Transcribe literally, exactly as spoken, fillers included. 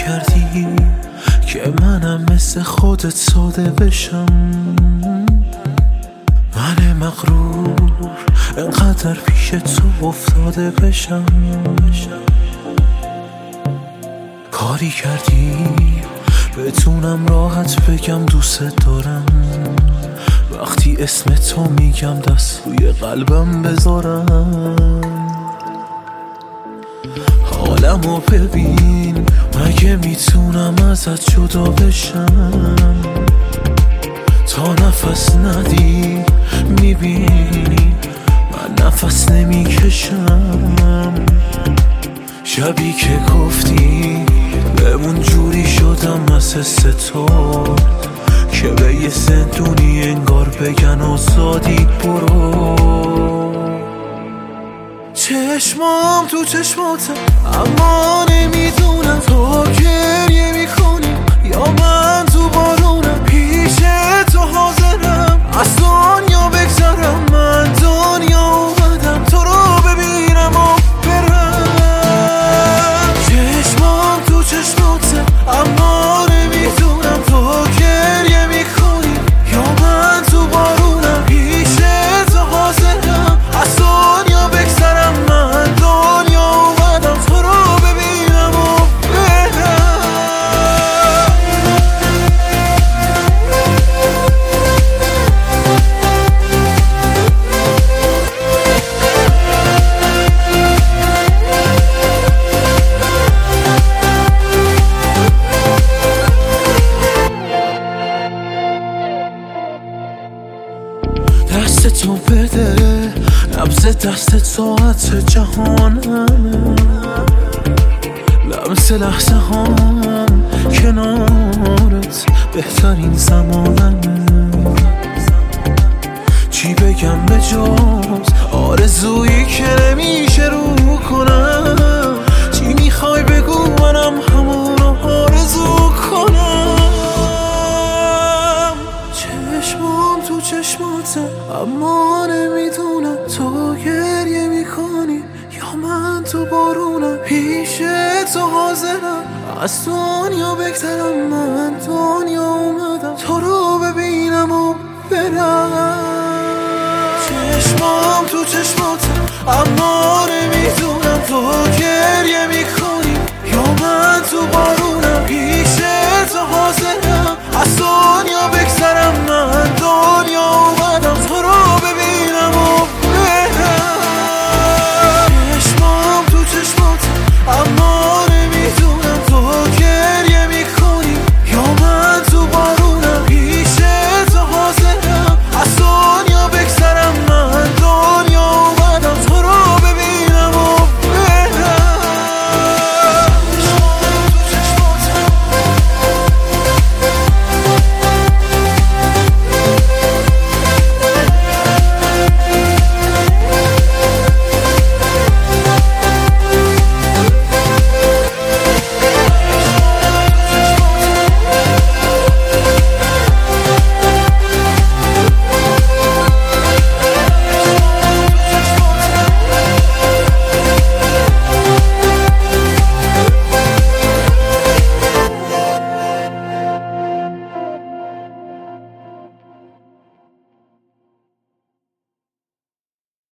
کردی که منم مثل خودت ساده بشم. من مغرور انقدر پیش تو افتاده بشم. کاری کردی بتونم راحت بگم دوست دارم. وقتی اسم تو میگم دست روی قلبم بذارم. حالمو ببین، مگه میتونم ازت جدا بشم؟ تا نفس ندی میبینی من نفس نمیکشم. شبی که گفتی بمون جوری شدم از حس تو که به یه زندونی انگار بگن آزادی برو. چشمام تو چشماته اما نمیدونم تو گریه میکنی یا من تو بارونم. پیش تو حاضرم از دنیا بگذرم. من دنیا اومدم تو رو ببینم و برم. چشمام تو چشماته اما نمیدونم تو گریه میکنی یا من تو بارونم. پیش تو حاضرم از دنیا بگذرم. من دنیا اومدم تو رو ببینم و برم. دست تو بده، نبض دست ساعت جهانم. لمس لحظه هم کنارت بهترین زمانم. چی بگم به جز آرزویی که نمیشه رو کنم؟ چی میخوای بگو منم همونو آرزو کنم؟ چشمام تو چشماته اما نمیدونم تو گریه میکنی یا من تو بارونم. پیش تو حاضرم از دنیا بگذرم. من دنیا اومدم تو رو ببینم و برم. چشمام تو چشماته اما نمیدونم تو گریه